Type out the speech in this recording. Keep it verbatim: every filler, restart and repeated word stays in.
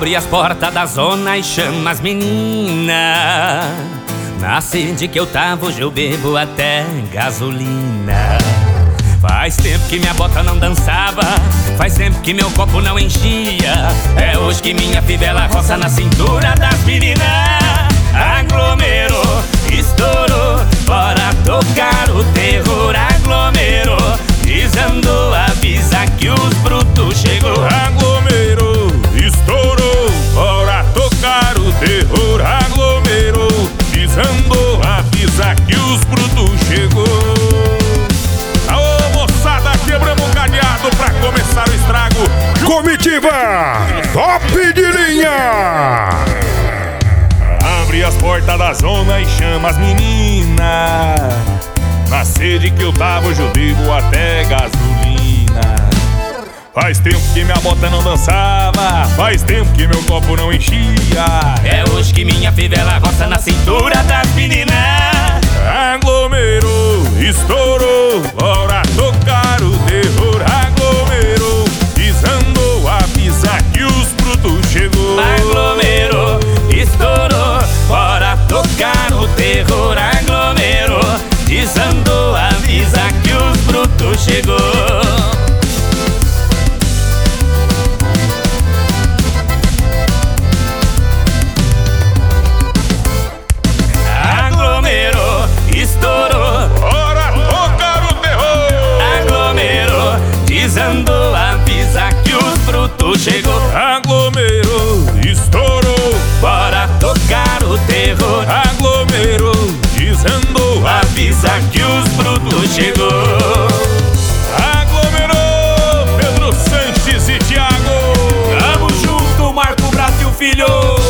Abre as portas da zona e chama as meninas. Na sede que eu tava, hoje eu bebo até gasolina. Faz tempo que minha bota não dançava, faz tempo que meu copo não enchia. É hoje que minha fivela roça na cintura das meninas. Aglomerou, estourou, bora tocar o terror. Aglomerou, desandou, avisa que os brutos chegou. Aglomerou, estourou, bora tocar o terror. Aglomerou, desandou, avisa que os brutos chegou. Aô moçada, quebramos o cadeado pra começar o estrago. Comitiva top de linha. Abre as portas da zona e chama as meninas. Na sede que eu tava, hoje eu bebo até gasolina. Faz tempo que minha bota não dançava, faz tempo que meu copo não enchia. É hoje que minha fivela roça na cintura das meninas. Aglomerou, estourou, bora tocar o terror. Aglomerou, desandou, avisa que os brutos chegou. Aglomerou, estourou, bora tocar o terror. Aglomerou, desandou, avisa que os brutos chegou. Aglomerou, estourou, bora tocar o terror. Aglomerou, desandou, avisa que os brutos chegou. Aglomerou, estourou, Bora tocar o terror. aglomerou, desandou, Avisa que os brutos chegou. aglomerou, Pedro Sanches e Thiago. Tamo junto, Marco Brasil Filho.